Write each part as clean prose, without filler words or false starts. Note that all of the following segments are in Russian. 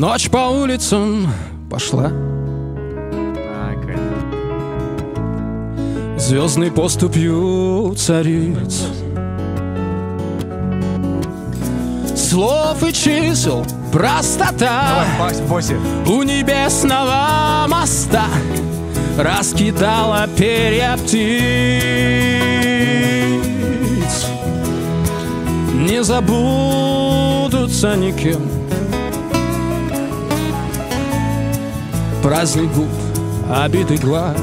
Ночь по улицам пошла, звездной поступью цариц. Слов и чисел простота. У небесного моста раскидала перья птиц. Не забудутся никем праздник губ, обитый глаз.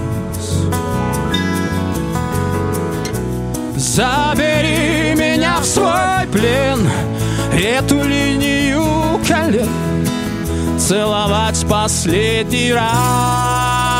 Забери меня в свой плен, эту линию колен целовать последний раз.